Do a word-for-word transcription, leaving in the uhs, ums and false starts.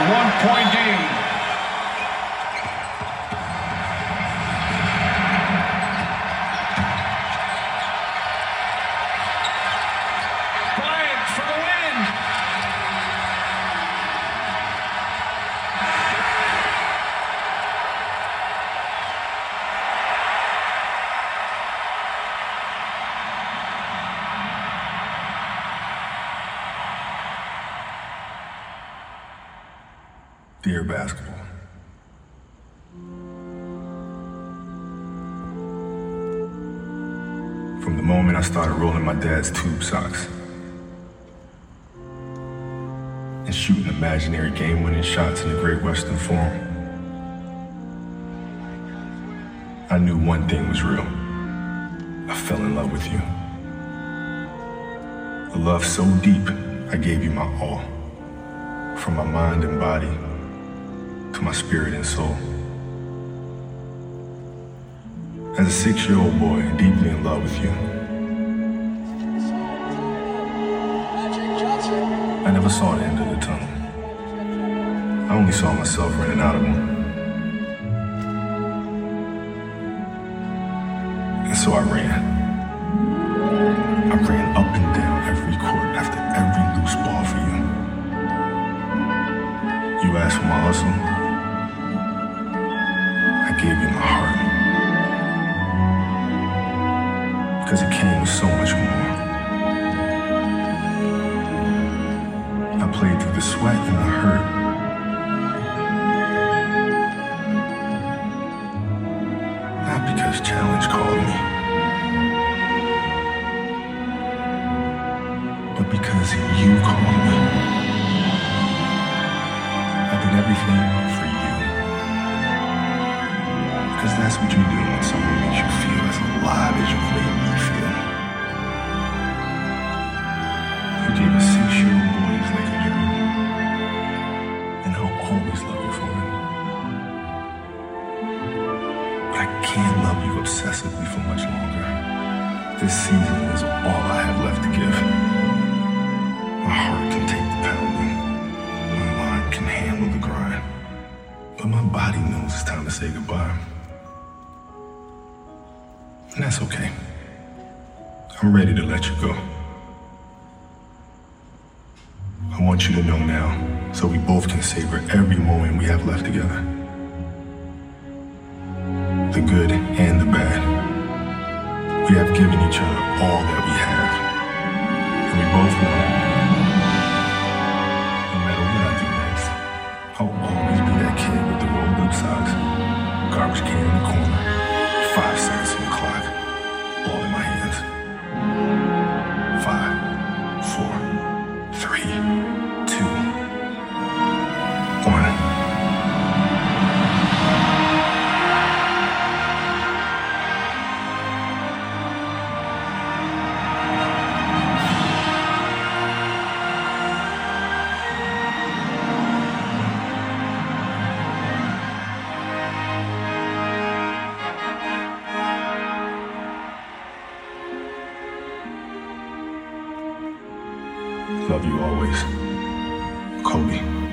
one-point game. Bryant for the win. Dear basketball, from the moment I started rolling my dad's tube socks and shooting imaginary game-winning shots in the Great Western Forum, I knew one thing was real. I fell in love with you. A love so deep, I gave you my all, from my mind and body to my spirit and soul. As a six-year-old boy, deeply in love with you, I never saw the end of the tunnel. I only saw myself running out of them. And so I ran. I ran up and down every court after every loose ball for you. You asked for my hustle. I gave you my heart. Because it came with so much more. I played through the sweat and the hurt. Not because challenge called me, but because you called me. I did everything for you. Because that's what you do when someone makes you feel as alive as you've made me feel. You gave a six-year-old boy his Laker dream, and I'll always love you for it. But I can't love you obsessively for much longer. This season is all I have left to give. My heart can take the pounding. My mind can handle the grind. But my body knows it's time to say goodbye. And that's okay. I'm ready to let you go. I want you to know now, so we both can savor every moment we have left together. The good and the bad. We have given each other all that we have. And we both know, no matter what I do next, I'll always be that kid with the rolled up socks, garbage can in the corner, five seconds on the clock, ball in my hands. Five, four, three, two, one. Love you always, Kobe.